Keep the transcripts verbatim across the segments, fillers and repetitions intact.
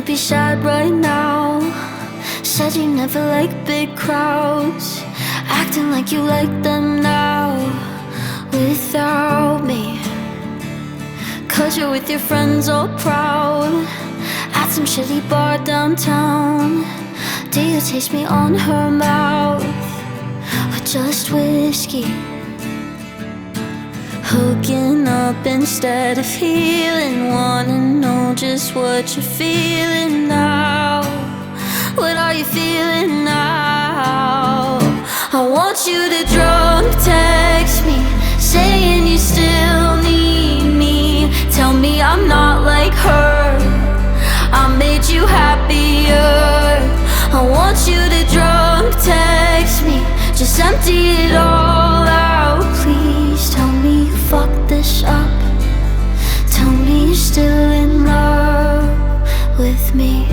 be sad right now. Said you never like big crowds, acting like you like them now without me. Cause you're with your friends all proud at some shitty bar downtown. Do you taste me on her mouth or just whiskey? Hooking up instead of healing. Wanna know just what you're feeling now. What are you feeling now? I want you to drunk text me, saying you still need me. Tell me I'm not like her, I made you happier. I want you to drunk text me, just empty it all out. Please tell me you fucked this up. Tell me you're still in love with me.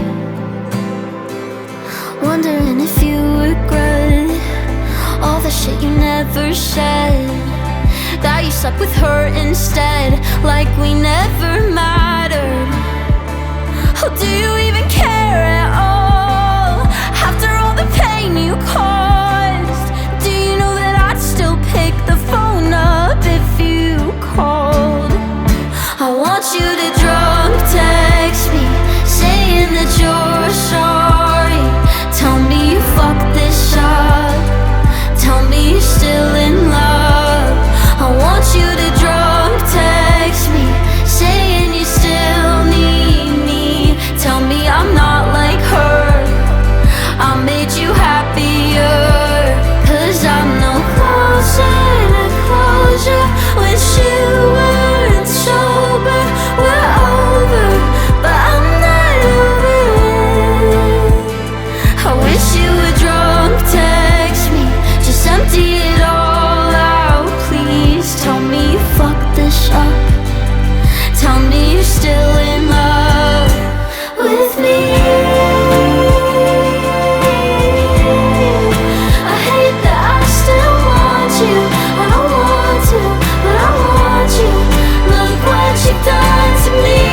Wondering if you regret all the shit you never said, that you slept with her instead, like we never mattered. Oh, do you even care at all? After all the pain you caused, do you know that I'd still pick the phone up if you called? I want you to drunk text me, saying that you're sorry. Tell me you fucked this up. Tell me you're still in love. I want you to drunk text me, saying you still need me. Tell me I'm not like her, I made you happier. Cause I'm no closer to closure. Wish you weren't sober. We're over, but I'm not over it. I wish you would drunk text me, just empty it all out. Please tell me you fucked this up. Tell me you're still in love with me. I hate that I still want you. I don't want to, but I want you. Look what you've done to me.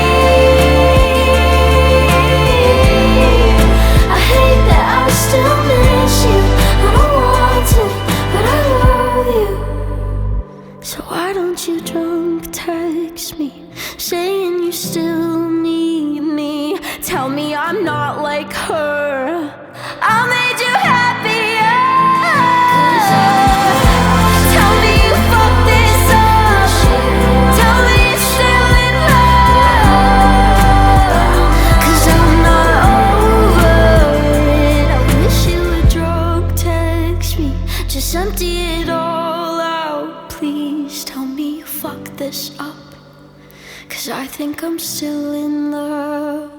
I hate that I still miss you. I don't want to, but I love you. So why don't you drunk text me, saying you still need me? Tell me I'm not like her, I made you happier. Tell me you fucked this up. Tell me you're still in love. Cause I'm not over it. I wish you would drunk text me, just empty it all out. Please tell me you fucked this up. Cause I think I'm still in love.